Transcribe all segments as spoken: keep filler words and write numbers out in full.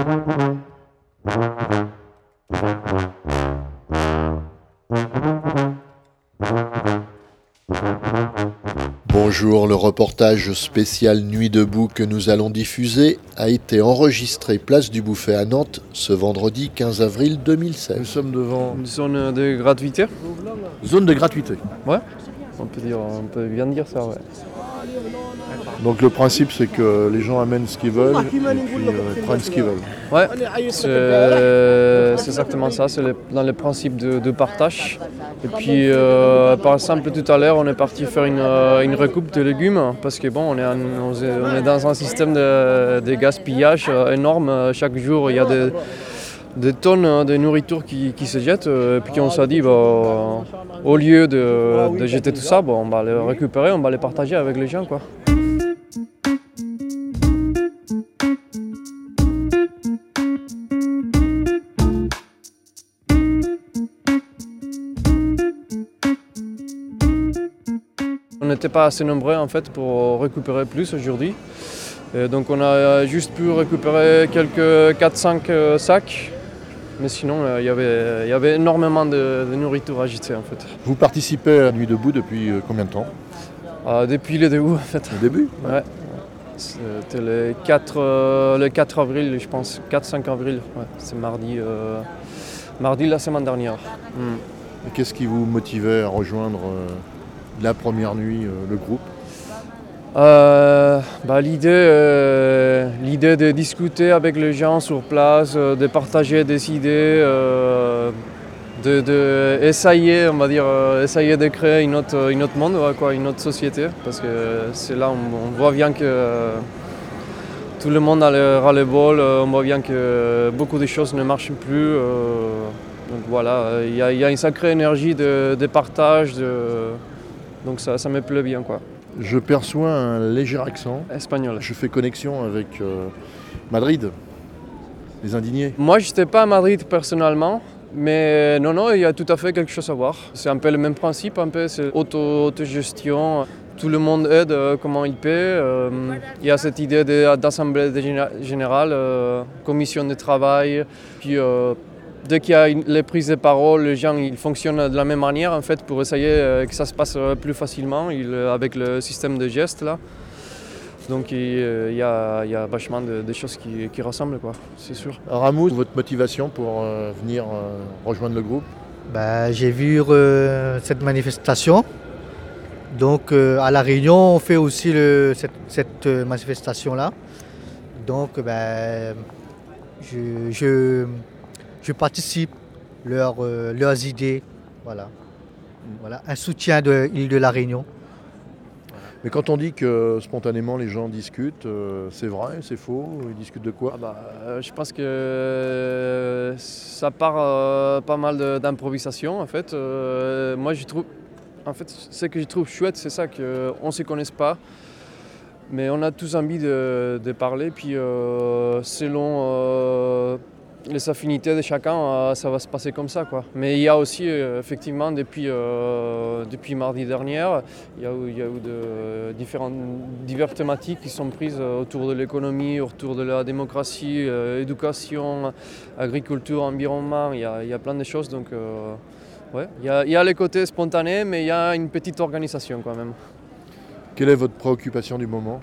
Bonjour, le reportage spécial Nuit debout que nous allons diffuser a été enregistré place du Bouffay à Nantes ce vendredi quinze avril deux mille seize. Nous sommes devant une zone de gratuité. Zone de gratuité. Ouais, on peut dire, on peut bien dire ça, ouais. Donc le principe c'est que les gens amènent ce qu'ils veulent et puis euh, prennent ce qu'ils veulent. Ouais, c'est, c'est exactement ça, c'est le, dans le principe de, de partage. Et puis euh, par exemple tout à l'heure on est parti faire une, une recoupe de légumes parce que bon on est, en, on est dans un système de, de gaspillage énorme. Chaque jour il y a des, des tonnes de nourriture qui, qui se jettent. Et puis on s'est dit bah, au lieu de, de jeter tout ça, bon, on va les récupérer, on va les partager avec les gens, quoi. On n'était pas assez nombreux en fait pour récupérer plus aujourd'hui. Et donc on a juste pu récupérer quelques quatre cinq sacs. Mais sinon, il euh, y, avait, y avait énormément de, de nourriture agitée en fait. Vous participez à Nuit debout depuis combien de temps? euh, Depuis le début en fait. Le début? Ouais. C'était le quatre, euh, le quatre avril, je pense, quatre cinq avril. Ouais. C'est mardi, euh, mardi la semaine dernière. Mm. Et qu'est-ce qui vous motivait à rejoindre euh, la première nuit, euh, le groupe? Euh, bah, l'idée, euh, l'idée de discuter avec les gens sur place, euh, de partager des idées, euh, de, de essayer, on va dire, euh, essayer de créer une autre, une autre monde, ouais, quoi, une autre société, parce que c'est là on, on voit bien que euh, tout le monde a le ras-le-bol, on voit bien que beaucoup de choses ne marchent plus. Euh, donc voilà, il y, y a une sacrée énergie de, de partage, de, donc ça, ça me plaît bien, quoi. Je perçois un léger accent. Espagnol. Je fais connexion avec euh, Madrid, les indignés. Moi, je n'étais pas à Madrid personnellement, mais non, non, il y a tout à fait quelque chose à voir. C'est un peu le même principe, un peu, c'est auto, autogestion. Tout le monde aide euh, comment il peut. Euh, il y a cette idée de, d'assemblée générale, euh, commission de travail, puis euh, dès qu'il y a une, les prises de parole, les gens ils fonctionnent de la même manière en fait, pour essayer euh, que ça se passe plus facilement il, avec le système de gestes là. Donc il, euh, il, y, a, il y a vachement de, de choses qui, qui ressemblent, quoi, c'est sûr. Ramous, votre motivation pour euh, venir euh, rejoindre le groupe? Bah, j'ai vu euh, cette manifestation. Donc euh, à La Réunion, on fait aussi le, cette, cette manifestation-là. Donc bah, je, je Je participe leur, euh, leurs idées, voilà. Voilà, un soutien de l'île de La Réunion. Voilà. Mais quand on dit que spontanément les gens discutent, euh, c'est vrai, c'est faux? Ils discutent de quoi? ah bah, euh, Je pense que euh, ça part euh, pas mal de, d'improvisation en fait. Euh, moi je trouve, en fait, ce que je trouve chouette, c'est ça qu'on ne se connaisse pas. Mais on a tous envie de, de parler, puis euh, selon euh, les affinités de chacun, euh, ça va se passer comme ça, quoi. Mais il y a aussi, euh, effectivement, depuis, euh, depuis mardi dernier, il y a eu, il y a eu de, différentes, diverses thématiques qui sont prises autour de l'économie, autour de la démocratie, euh, éducation, agriculture, environnement, il y a, il y a plein de choses. Donc, euh, ouais, il y a, il y a les côtés spontanés, mais il y a une petite organisation quand même. Quelle est votre préoccupation du moment?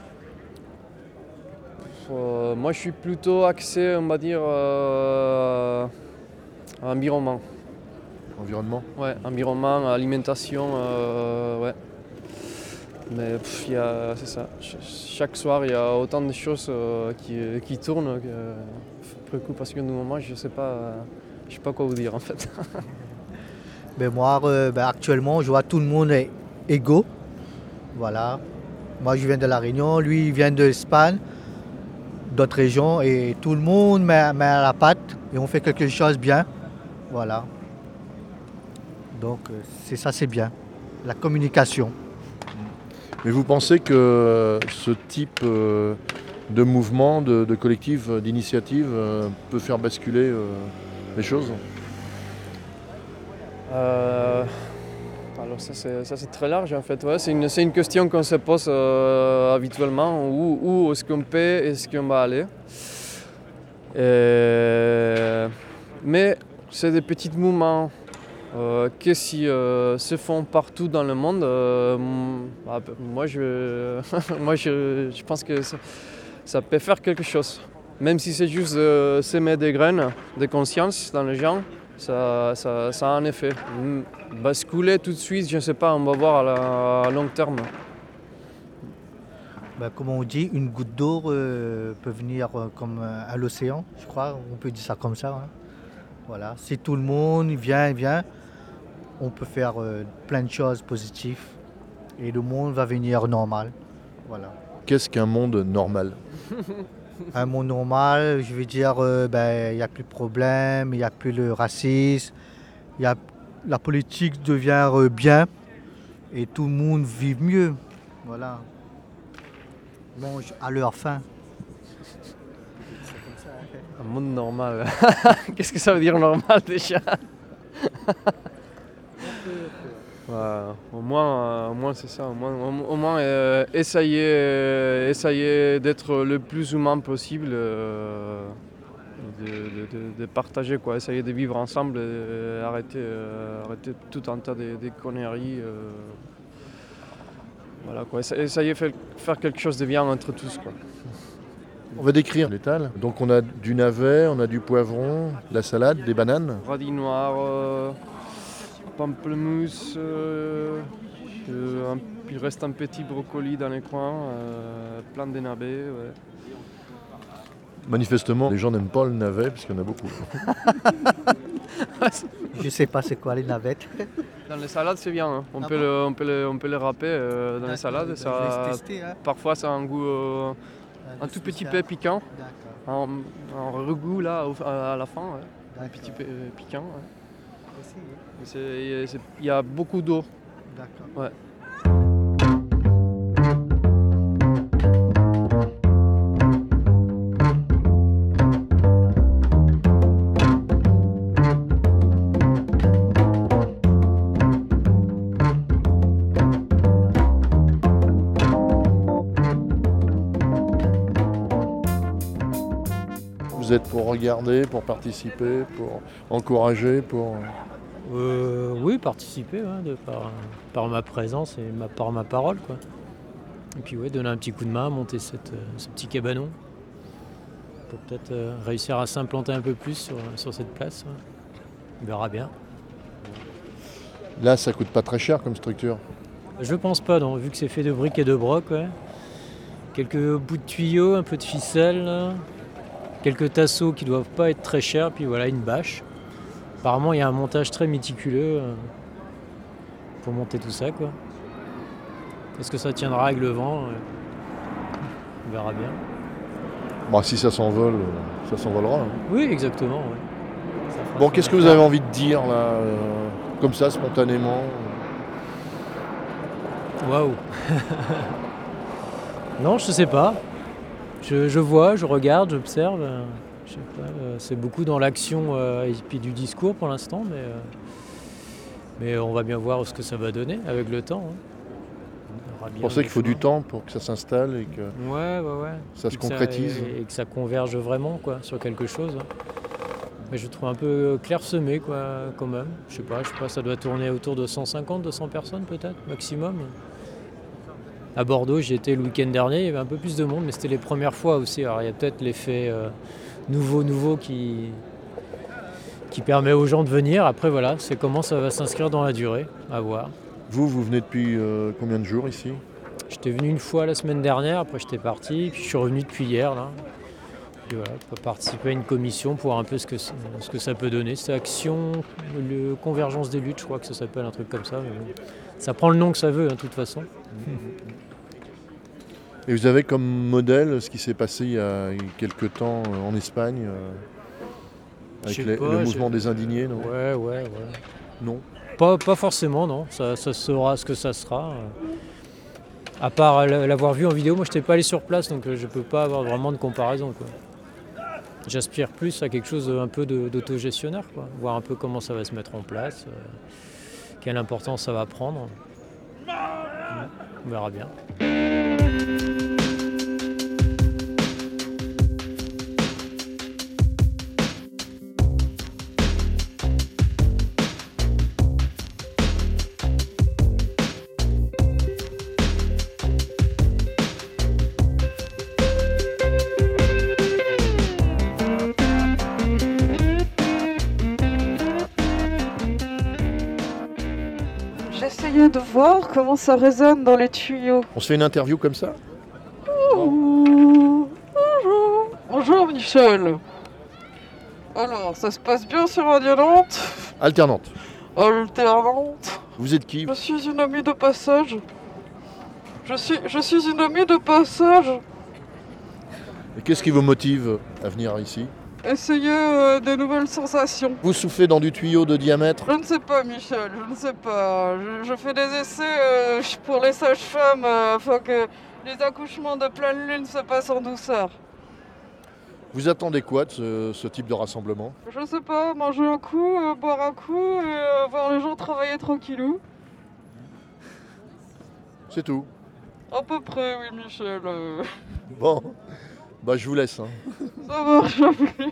Euh, moi, je suis plutôt axé, on va dire, euh, environnement. Environnement? Ouais, environnement, alimentation, euh, ouais. Mais pff, y a, c'est ça. Ch- chaque soir, il y a autant de choses euh, qui, qui tournent. Que, préoccupation du moment, je sais pas, euh, je sais pas quoi vous dire en fait. Mais moi, euh, ben, actuellement, je vois tout le monde est égaux. Voilà. Moi, je viens de La Réunion, lui, il vient de l'Espagne, d'autres régions, et tout le monde met, met à la pâte et on fait quelque chose bien. Voilà. Donc, c'est ça, c'est bien. La communication. Mais vous pensez que ce type de mouvement, de, de collectif, d'initiative peut faire basculer les choses? euh... Alors ça c'est, ça c'est très large en fait, ouais, c'est, une, c'est une question qu'on se pose euh, habituellement, où, où est-ce qu'on peut, est-ce qu'on va aller. Et... Mais c'est des petits mouvements euh, qui si, euh, se font partout dans le monde. Euh, moi, je, moi je, je pense que ça, ça peut faire quelque chose. Même si c'est juste euh, semer des graines de conscience dans les gens, ça, ça, ça a un effet. Basculer tout de suite, je ne sais pas, on va voir à, la, à long terme. Ben, comme on dit, une goutte d'eau euh, peut venir euh, comme euh, à l'océan, je crois, on peut dire ça comme ça. Hein. Voilà. Si tout le monde vient, vient, on peut faire euh, plein de choses positives et le monde va venir normal. Voilà. Qu'est-ce qu'un monde normal? Un monde normal, je veux dire, euh, ben, il n'y a plus de problème, il n'y a plus le racisme, y a, la politique devient euh, bien et tout le monde vit mieux. Voilà. Mange à leur faim. Un monde normal. Qu'est-ce que ça veut dire normal déjà? Ouais, au moins, au moins c'est ça. Au moins, au moins euh, essayer, euh, essayer d'être le plus humain possible, euh, de, de, de, de partager, quoi. Essayer de vivre ensemble, et arrêter, euh, arrêter tout un tas de, de conneries. Euh, voilà, quoi. Essayer de faire quelque chose de bien entre tous, quoi. On va décrire l'étal. Donc on a du navet, on a du poivron, la salade, des bananes. Radis noirs, euh, pamplemousse, euh, euh, un, il reste un petit brocoli dans les coins, euh, plein de navets. Ouais. Manifestement, les gens n'aiment pas le navet parce qu'il y en a beaucoup. Je sais pas c'est quoi les navettes. Dans les salades, c'est bien. Hein. On, Ah peut bon le, on, peut le, on peut les râper euh, dans les salades. Ben, Ça, je vais tester, hein. parfois, ça a un goût, euh, un tout petit peu piquant, D'accord. un, un regoût là au- à la fin, ouais. Un D'accord. petit peu euh, piquant. Ouais. Essayez. Et c'est- c'est- Il y a beaucoup d'eau. D'accord. Ouais. Vous êtes pour regarder, pour participer, pour encourager, pour... Euh, oui, participer ouais, de par, par ma présence et ma, par ma parole. Quoi. Et puis ouais, donner un petit coup de main, monter cette, euh, ce petit cabanon pour peut-être euh, réussir à s'implanter un peu plus sur, sur cette place. Ouais. On verra bien. Là, ça coûte pas très cher comme structure. Je pense pas, non, vu que c'est fait de briques et de broc. Ouais. Quelques bouts de tuyaux, un peu de ficelle, là. Quelques tasseaux qui doivent pas être très chers, puis voilà, une bâche. Apparemment, il y a un montage très méticuleux euh, pour monter tout ça, quoi. Est-ce que ça tiendra avec le vent? euh, On verra bien. Bon, si ça s'envole, euh, ça s'envolera. Hein. Oui, exactement. Ouais. Ça fera Bon, son qu'est-ce que vous affaire. avez envie de dire là, euh, comme ça, spontanément? Waouh. Non, je sais pas. Je, je vois, je regarde, j'observe. euh, Je sais pas. euh, C'est beaucoup dans l'action euh, et puis du discours pour l'instant, mais, euh, mais on va bien voir ce que ça va donner avec le temps. hein. On verra bien Vous pensez le qu'il faut du chemin. temps pour que ça s'installe et que Ouais, ouais, ouais. ça se Et que concrétise? et, et que ça converge vraiment quoi, sur quelque chose. hein. Mais je trouve un peu clairsemé quoi, quand même. Je sais pas, je sais pas, ça doit tourner autour de cent cinquante, deux cents personnes peut-être, maximum. À Bordeaux, j'y étais le week-end dernier, il y avait un peu plus de monde, mais c'était les premières fois aussi. Alors il y a peut-être l'effet euh, nouveau, nouveau qui, qui permet aux gens de venir. Après voilà, c'est comment ça va s'inscrire dans la durée, à voir. Vous, vous venez depuis euh, combien de jours ici? J'étais venu une fois la semaine dernière, après j'étais parti, puis je suis revenu depuis hier. Là. Puis voilà, pour participer à une commission pour voir un peu ce que, c'est- ce que ça peut donner. C'est Action, le Convergence des luttes, je crois que ça s'appelle, un truc comme ça. mais bon. Ça prend le nom que ça veut, hein, de toute façon. Et vous avez comme modèle ce qui s'est passé il y a quelques temps euh, en Espagne, euh, Je avec sais les- pas, le j'ai- mouvement des indignés, non? Ouais, ouais, ouais. Non. Pas, pas forcément, non. Ça, ça sera ce que ça sera. euh. À part l- l'avoir vu en vidéo, moi je n'étais pas allé sur place, donc euh, je peux pas avoir vraiment de comparaison. quoi. J'aspire plus à quelque chose un peu de- d'autogestionnaire, quoi. Voir un peu comment ça va se mettre en place, euh, quelle importance ça va prendre. On verra bien. essayez de voir comment ça résonne dans les tuyaux. On se fait une interview comme ça? Ouh, bonjour. Bonjour Michel. Alors, ça se passe bien sur Radio Nantes? Alternante. Alternante. Vous êtes qui? Je suis une amie de passage. Je suis, je suis une amie de passage. Et qu'est-ce qui vous motive à venir ici? Essayez euh, des nouvelles sensations. Vous soufflez dans du tuyau de diamètre? Je ne sais pas, Michel, je ne sais pas. Je, je fais des essais euh, pour les sages-femmes euh, afin que les accouchements de pleine lune se passent en douceur. Vous attendez quoi de ce, ce type de rassemblement? Je ne sais pas, manger un coup, euh, boire un coup et euh, voir les gens travailler tranquillou. C'est tout. À peu près, oui, Michel. euh. Bon, bah je vous laisse. Hein. Ça marche, à plus.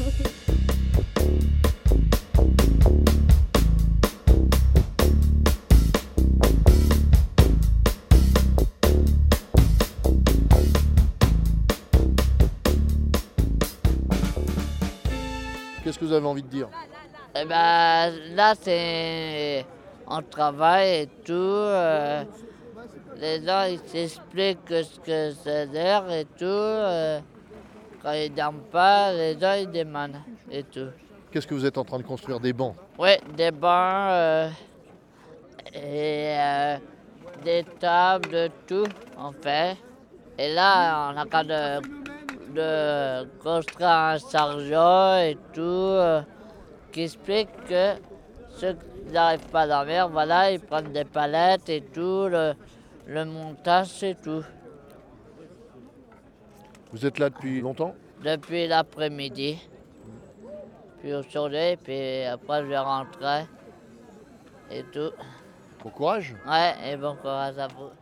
Qu'est-ce que vous avez envie de dire? Eh ben, là, c'est... On travaille et tout. euh, Les gens, ils s'expliquent ce que c'est l'heure et tout. euh, Quand ils dorment pas, les gens, ils demandent et tout. Qu'est-ce que vous êtes en train de construire? Des bancs? Oui, des bancs euh, et euh, des tables, de tout, on fait. Et là, on a qu'à de, de construire un sergent et tout, euh, qui explique que ceux qui n'arrivent pas à dormir, voilà, ils prennent des palettes et tout, le, le montage, c'est tout. Vous êtes là depuis longtemps? Depuis l'après-midi. Puis aujourd'hui, puis après je vais rentrer et tout. Bon courage. Ouais, et bon courage à vous.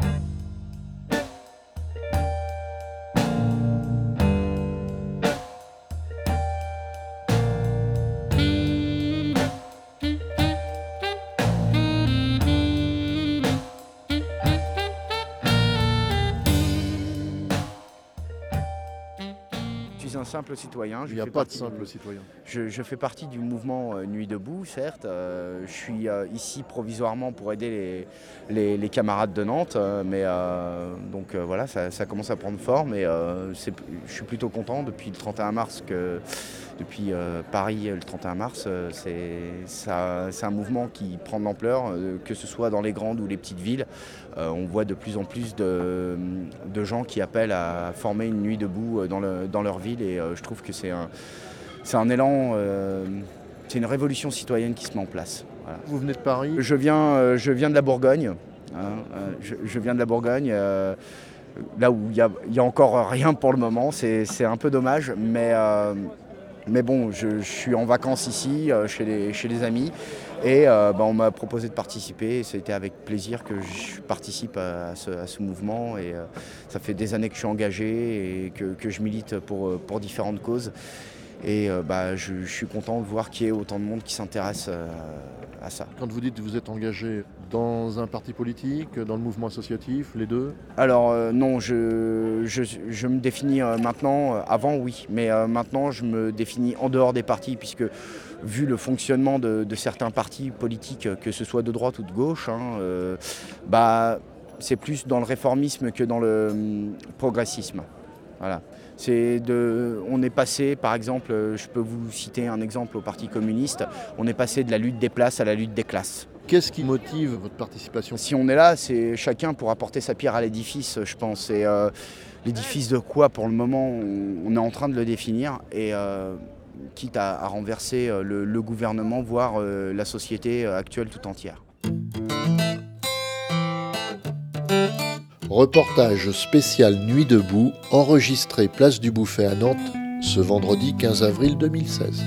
Je suis un simple citoyen. Je Il n'y a fais pas de partie simple du- citoyen. Je, je fais partie du mouvement euh, Nuit debout, certes. Euh, je suis euh, ici provisoirement pour aider les, les- les camarades de Nantes, euh, mais euh, donc euh, voilà, ça, ça commence à prendre forme et euh, c'est- je suis plutôt content depuis le trente et un mars que depuis euh, Paris le trente et un mars, euh, c'est ça- c'est un mouvement qui prend de l'ampleur, euh, que ce soit dans les grandes ou les petites villes. Euh, on voit de plus en plus de, de gens qui appellent à former une nuit debout dans, le- dans leur ville et euh, je trouve que c'est un, c'est un élan, euh, c'est une révolution citoyenne qui se met en place. Voilà. Vous venez de Paris? Je viens, euh, je viens de la Bourgogne, hein, euh, je, je viens de la Bourgogne, euh, là où il y a, il y a encore rien pour le moment, c'est c'est un peu dommage, mais, euh, mais bon, je, je suis en vacances ici, euh, chez, les, chez les amis, et euh, bah, on m'a proposé de participer, et c'était avec plaisir que je participe à, à ce, à ce mouvement, et euh, ça fait des années que je suis engagé et que, que je milite pour, pour différentes causes. Et euh, bah, je, je suis content de voir qu'il y ait autant de monde qui s'intéresse euh, à ça. Quand vous dites que vous êtes engagé dans un parti politique, dans le mouvement associatif, les deux? Alors euh, non, je, je, je me définis euh, maintenant, euh, avant oui, mais euh, maintenant je me définis en dehors des partis puisque vu le fonctionnement de, de certains partis politiques, que ce soit de droite ou de gauche, hein, euh, bah, c'est plus dans le réformisme que dans le hum, progressisme. Voilà. C'est de, on est passé, par exemple, je peux vous citer un exemple au Parti communiste, on est passé de la lutte des places à la lutte des classes. Qu'est-ce qui motive votre participation? Si on est là, c'est chacun pour apporter sa pierre à l'édifice, je pense. Et euh, l'édifice de quoi, pour le moment, on, on est en train de le définir. Et euh, quitte à, à renverser le, le gouvernement, voire euh, la société actuelle tout entière. Reportage spécial Nuit debout, enregistré place du Bouffay à Nantes, ce vendredi quinze avril deux mille seize.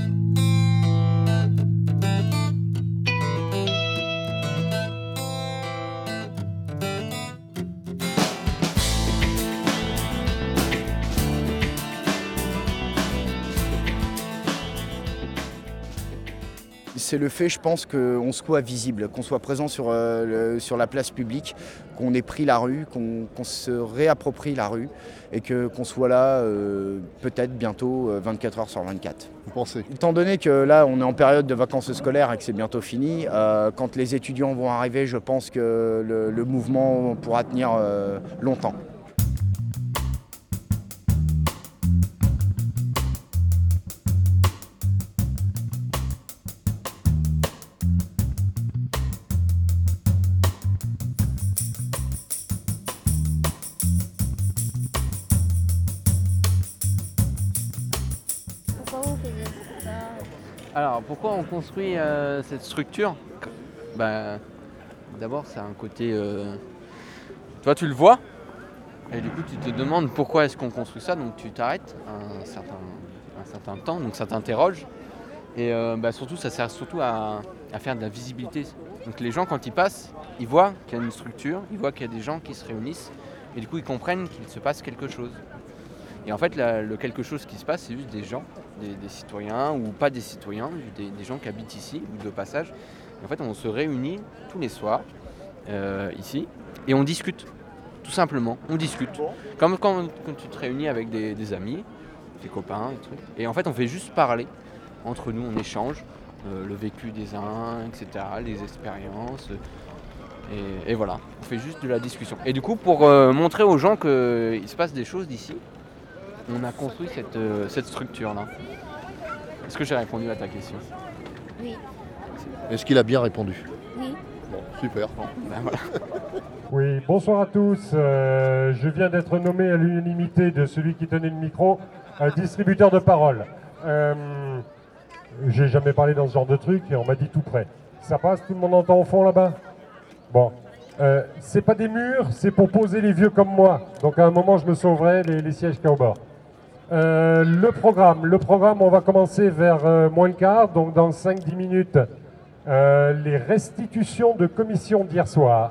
c'est le fait, je pense, qu'on soit visible, qu'on soit présent sur, euh, le, sur la place publique, qu'on ait pris la rue, qu'on, qu'on se réapproprie la rue et que, qu'on soit là euh, peut-être bientôt euh, vingt-quatre heures sur vingt-quatre. Vous pensez ? Étant donné que là, on est en période de vacances scolaires et que c'est bientôt fini, euh, quand les étudiants vont arriver, je pense que le, le mouvement pourra tenir euh, longtemps. Alors, pourquoi on construit euh, cette structure ? Ben, d'abord, ça a un côté... Euh... Toi, tu le vois, et du coup, tu te demandes pourquoi est-ce qu'on construit ça, donc tu t'arrêtes un certain, un certain temps, donc ça t'interroge. Et euh, bah, surtout, ça sert surtout à, à faire de la visibilité. Donc les gens, quand ils passent, ils voient qu'il y a une structure, ils voient qu'il y a des gens qui se réunissent, et du coup, ils comprennent qu'il se passe quelque chose. Et en fait, la, le quelque chose qui se passe, c'est juste des gens, des, des citoyens ou pas des citoyens, des, des gens qui habitent ici ou de passage. Et en fait, on se réunit tous les soirs euh, ici et on discute, tout simplement. On discute. Comme quand, quand tu te réunis avec des, des amis, des copains, des trucs. Et en fait, on fait juste parler entre nous, on échange euh, le vécu des uns, et cetera, les expériences. Et, et voilà, on fait juste de la discussion. Et du coup, pour euh, montrer aux gens qu'il se passe des choses d'ici, on a construit cette, euh, cette structure-là. Est-ce que j'ai répondu à ta question ? Oui. Est-ce qu'il a bien répondu ? Oui. Bon, super. Bon, ben voilà. Oui, bonsoir à tous. Euh, je viens d'être nommé à l'unanimité de celui qui tenait le micro, euh, distributeur de parole. Euh, j'ai jamais parlé dans ce genre de truc et on m'a dit tout près. Ça passe, tout le monde entend au fond là-bas ? Bon. Euh, c'est pas des murs, c'est pour poser les vieux comme moi. Donc à un moment, je me sauverai les, les sièges qu'il y a au bord. Euh, le programme, le programme, on va commencer vers euh, moins le quart, donc dans cinq dix minutes, euh, les restitutions de commission d'hier soir.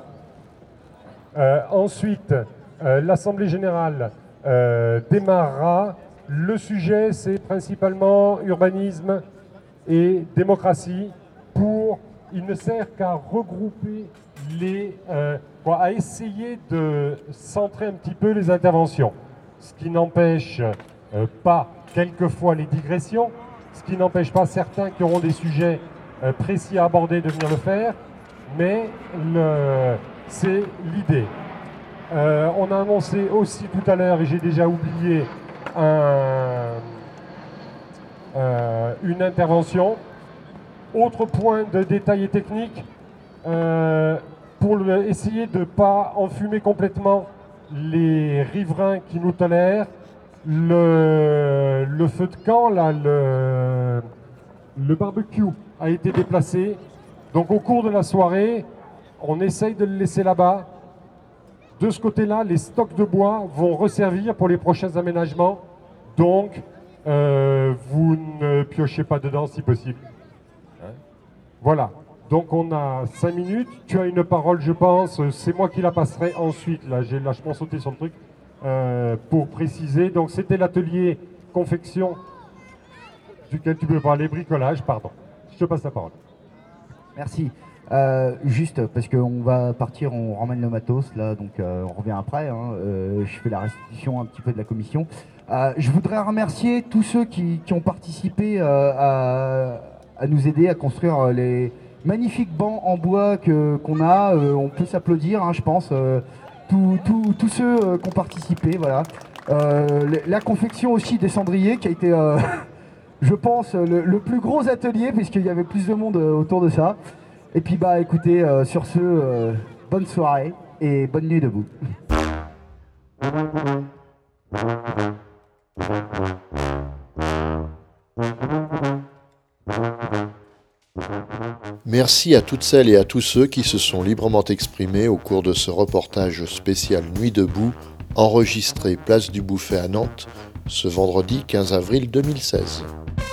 Euh, ensuite, euh, l'Assemblée générale euh, démarrera. Le sujet, c'est principalement urbanisme et démocratie. Pour, il ne sert qu'à regrouper les, euh, quoi, à essayer de centrer un petit peu les interventions. Ce qui n'empêche Euh, pas quelquefois les digressions, ce qui n'empêche pas certains qui auront des sujets euh, précis à aborder de venir le faire, mais le, c'est l'idée. Euh, on a annoncé aussi tout à l'heure, et j'ai déjà oublié, un, euh, une intervention. Autre point de détail et technique, euh, pour le, essayer de ne pas enfumer complètement les riverains qui nous tolèrent. Le, le feu de camp, là, le, le barbecue a été déplacé. Donc au cours de la soirée, on essaye de le laisser là-bas. De ce côté-là, les stocks de bois vont resservir pour les prochains aménagements. Donc, euh, vous ne piochez pas dedans si possible. Hein ? Voilà. Donc on a cinq minutes. Tu as une parole, je pense. C'est moi qui la passerai ensuite. Là, j'ai lâchement sauté sur le truc. Euh, pour préciser, donc c'était l'atelier confection duquel tu peux parler, bricolage, pardon. Je te passe la parole. Merci. Euh, juste parce qu'on va partir, on ramène le matos là, donc euh, on revient après. Hein, euh, je fais la restitution un petit peu de la commission. Euh, je voudrais remercier tous ceux qui, qui ont participé euh, à, à nous aider à construire les magnifiques bancs en bois que qu'on a. Euh, on peut s'applaudir, hein, je pense. Euh, Tous, tous, tous ceux euh, qui ont participé, voilà. Euh, la confection aussi des cendriers qui a été, euh, je pense, le, le plus gros atelier puisqu'il y avait plus de monde euh, autour de ça. Et puis bah écoutez, euh, sur ce, euh, bonne soirée et bonne nuit debout. Merci à toutes celles et à tous ceux qui se sont librement exprimés au cours de ce reportage spécial Nuit debout, enregistré place du Bouffay à Nantes, ce vendredi quinze avril deux mille seize.